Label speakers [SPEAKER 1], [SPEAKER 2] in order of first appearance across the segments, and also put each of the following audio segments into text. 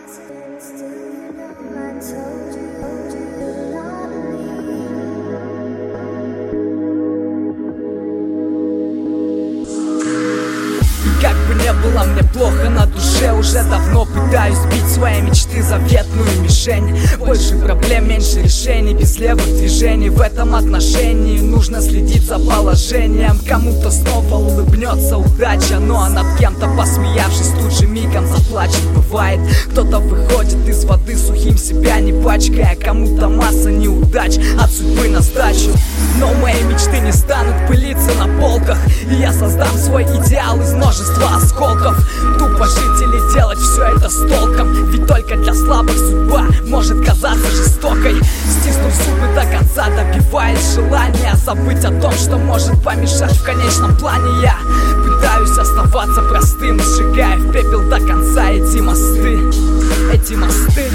[SPEAKER 1] Как бы не было мне плохо на душе, уже давно пытаюсь сбить свои мечты заветную мишень. Больше проблем, меньше решений, без левых движений. В этом отношении нужно следить за положением. Кому-то снова улыбнется удача, ну а над кем-то, посмеявшись, тут же мигом заплачет. Бывает, кто-то выходит из воды сухим, себя не пачкая. Кому-то масса неудач от судьбы на сдачу. Но мои мечты не станут пылиться на полках, и я создам свой идеал из множества осколков. Тупо жить или делать все это с толком, ведь только для слабых судьба может казаться жестокой. Стиснув зубы до конца, добиваясь желания забыть о том, что может помешать в конечном плане. Я пытаюсь оставаться простым, сжигая в пепел до конца эти мосты, эти мосты.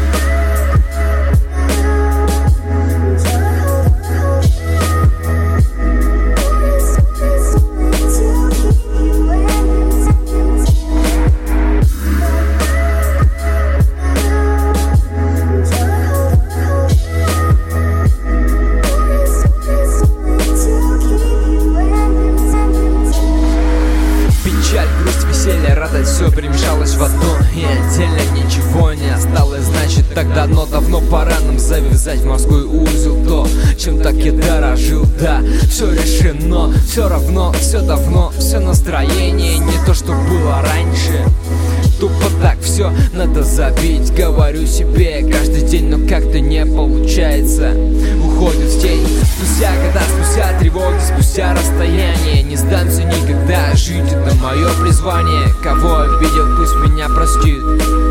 [SPEAKER 2] Радость, все перемешалось в одно, и отдельно ничего не осталось. Значит, тогда давно пора нам завязать морской узел. То, чем так я дорожил, да, все решено. Все равно, все давно, все настроение не то, что было раньше. Тупо так все надо забить, говорю себе каждый день, но как-то не получается. Уходит в тень, спустя года, спустя тревоги, спустя расстояние. Не сдамся никогда, жить это мое призвание. Кого обидел, пусть меня простит.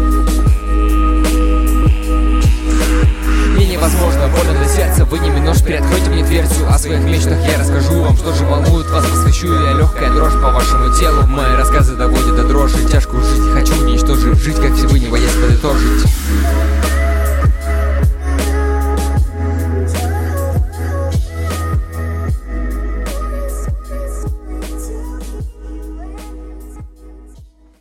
[SPEAKER 2] Мне невозможно, больно для сердца. Вы немножко приоткройте мне дверцу. О своих мечтах я расскажу вам, что же волнует вас. Посвящу я легкая дрожь по вашему телу. Мои рассказы доводят до дрожи. Тяжкую жизнь хочу уничтожить, жить как Всевышнего есть подытожить.